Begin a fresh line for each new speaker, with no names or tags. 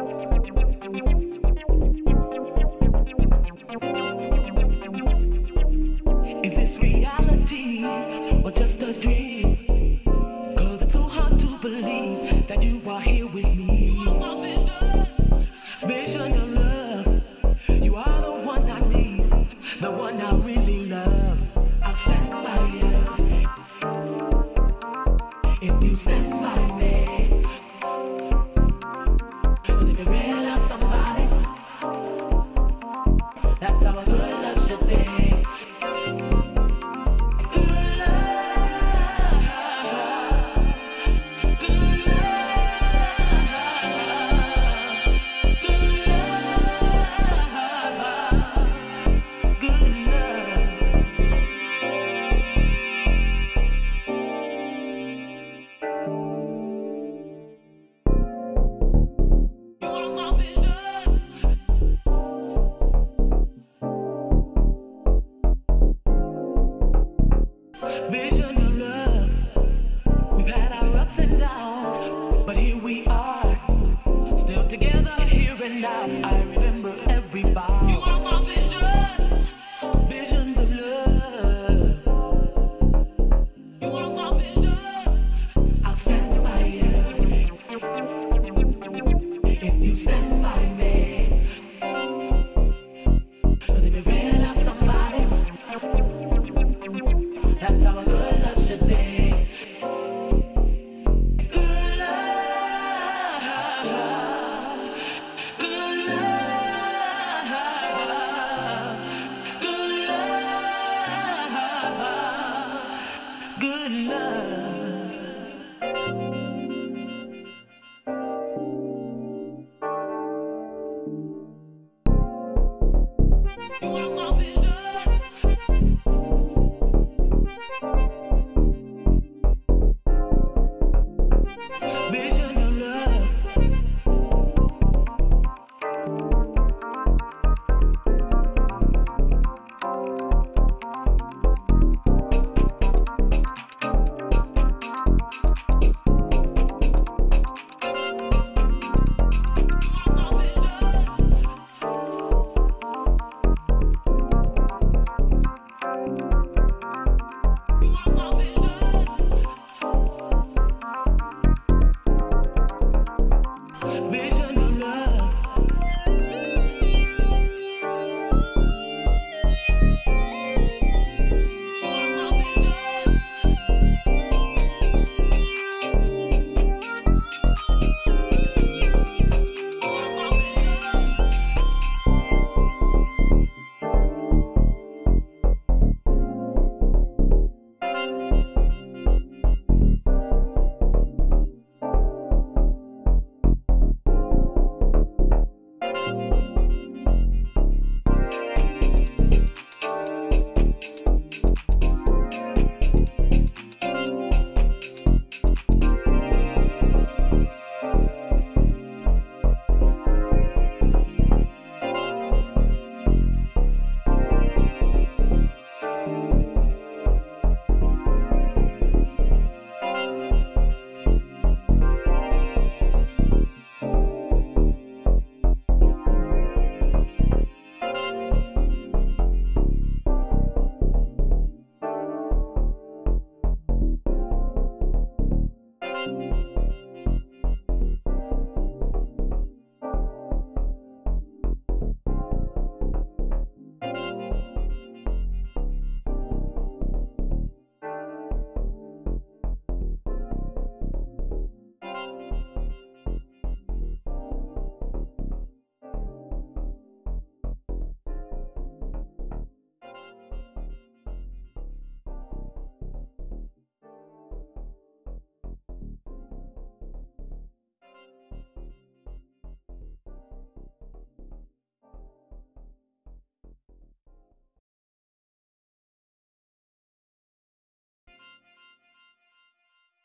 Is this reality or just a dream? 'Cause it's so hard to believe that you are here with me. You are my vision of love. You are the one I need, the one I really love. I'll stand by you if you stand by me. 'Cause if you really love somebody, that's how a good love should be. Vision of love. We've had our ups and downs, but here we are, still together here and now. I remember every vow. You are my vision. Visions of love. You are my vision. I'll stand by you if you stand by me. 'Cause if you really love somebody, that's how a good love should be. Good love, good love, good love, good love. You are my vision.